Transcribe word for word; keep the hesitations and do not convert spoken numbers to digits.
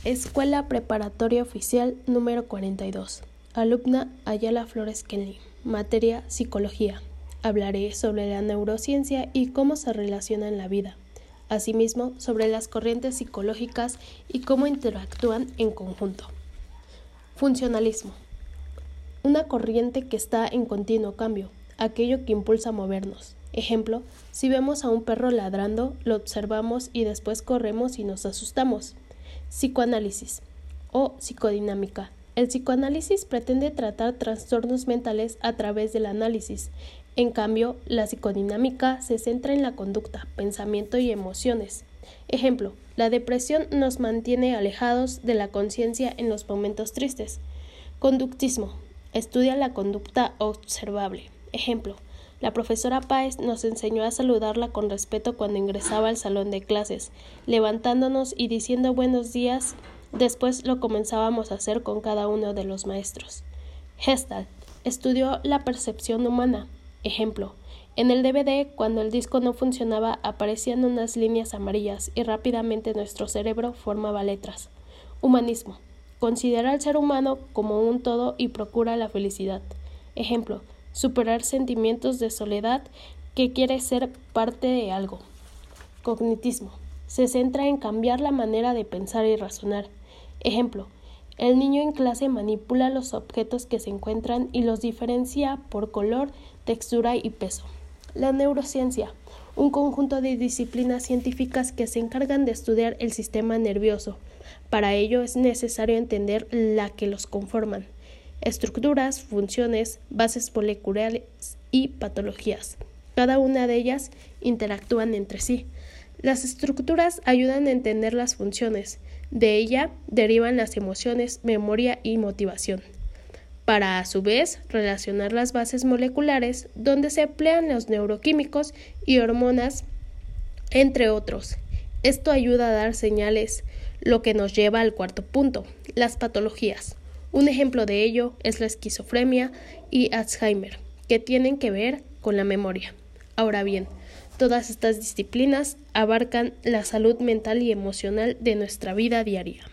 Escuela Preparatoria Oficial número cuarenta y dos. Alumna Ayala Flores Kenley. Materia Psicología. Hablaré sobre la neurociencia y cómo se relaciona en la vida. Asimismo, sobre las corrientes psicológicas y cómo interactúan en conjunto. Funcionalismo. Una corriente que está en continuo cambio, aquello que impulsa a movernos. Ejemplo, si vemos a un perro ladrando, lo observamos y después corremos y nos asustamos. Psicoanálisis o psicodinámica. El psicoanálisis pretende tratar trastornos mentales a través del análisis. En cambio, la psicodinámica se centra en la conducta, pensamiento y emociones. Ejemplo, la depresión nos mantiene alejados de la conciencia en los momentos tristes. Conductismo. Estudia la conducta observable. Ejemplo, la profesora Páez nos enseñó a saludarla con respeto cuando ingresaba al salón de clases, levantándonos y diciendo buenos días. Después lo comenzábamos a hacer con cada uno de los maestros. Gestalt. Estudió la percepción humana. Ejemplo, en el D V D, cuando el disco no funcionaba, aparecían unas líneas amarillas y rápidamente nuestro cerebro formaba letras. Humanismo. Considera al ser humano como un todo y procura la felicidad. Ejemplo, superar sentimientos de soledad que quiere ser parte de algo. Cognitismo. Se centra en cambiar la manera de pensar y razonar. Ejemplo, el niño en clase manipula los objetos que se encuentran y los diferencia por color, textura y peso. La neurociencia. Un conjunto de disciplinas científicas que se encargan de estudiar el sistema nervioso. Para ello es necesario entender la que los conforman. Estructuras, funciones, bases moleculares y patologías. Cada una de ellas interactúan entre sí. Las estructuras ayudan a entender las funciones. De ella derivan las emociones, memoria y motivación. Para, a su vez, relacionar las bases moleculares, donde se emplean los neuroquímicos y hormonas, entre otros. Esto ayuda a dar señales, lo que nos lleva al cuarto punto, las patologías. Un ejemplo de ello es la esquizofrenia y Alzheimer, que tienen que ver con la memoria. Ahora bien, todas estas disciplinas abarcan la salud mental y emocional de nuestra vida diaria.